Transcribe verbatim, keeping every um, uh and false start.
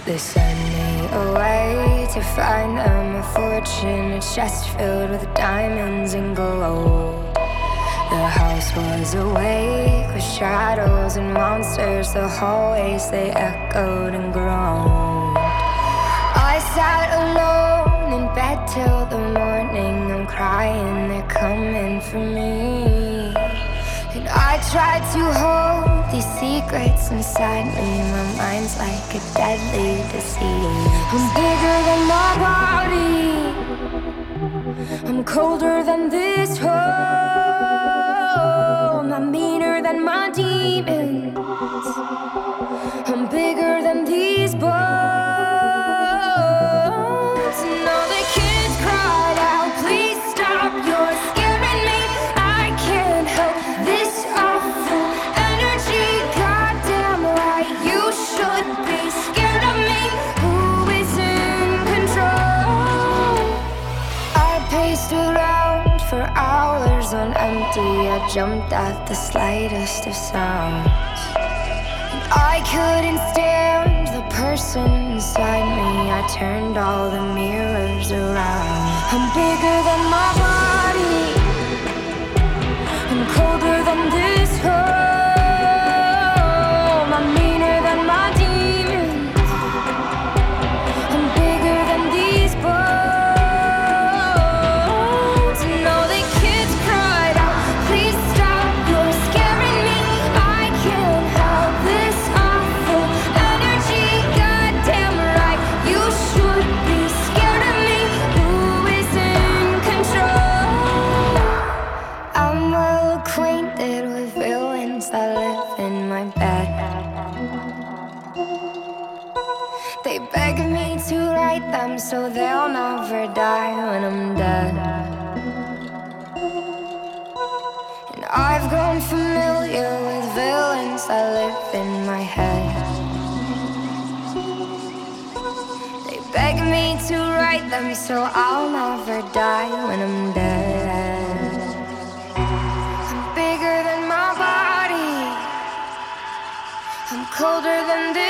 They send me away to find them a fortune, a chest filled with diamonds and gold. The house was awake with shadows and monsters. The hallways, they echoed and groaned. I sat alone in bed till the morning. I'm crying, they're coming for me. And I tried to hold these secrets inside me. My mind's like a deadly disease. I'm bigger than my body. I'm colder than this home. I'm meaner than my demons. I'm bigger than these bones. And all the kids cried out, please stop, you're scaring me. I can't help this awful energy. Goddamn right, you should be scared of me. Who is in control? I paced around for hours on empty. I jumped at the slightest of sounds. I couldn't stand the person inside me. I turned all the mirrors around. I'm bigger than my body. I'm colder than this home. I'm meaner than my demons. I'm bigger than these bones. And all the kids cried out, please stop, you're scaring me. I can't help this awful energy. Goddamn right, you should be scared of me. Who is in control? I'm well acquainted with villains that live in my bed. They beg me to write them so they'll never die when I'm dead. And I've grown familiar with villains that live in my head. They beg me to write them so I'll never die when I'm dead. I'm bigger than my body. I'm colder than this